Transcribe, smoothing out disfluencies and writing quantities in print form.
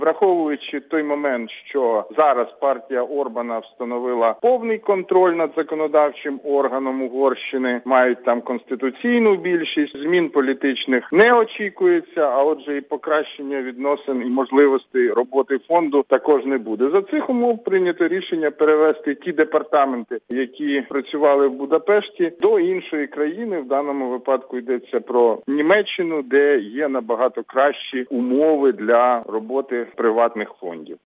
Враховуючи той момент, що зараз партія Орбана встановила повний контроль над законодавчим органом Угорщини, мають там конституційну більшість, змін політичних не очікується, а отже і покращення відносин і можливостей роботи фонду також не буде. За цих умов прийнято рішення перевести ті департаменти, які працювали в Будапешті, до іншої країни. В даному випадку йдеться про Німеччину, де є набагато кращі умови для роботи приватних фондів.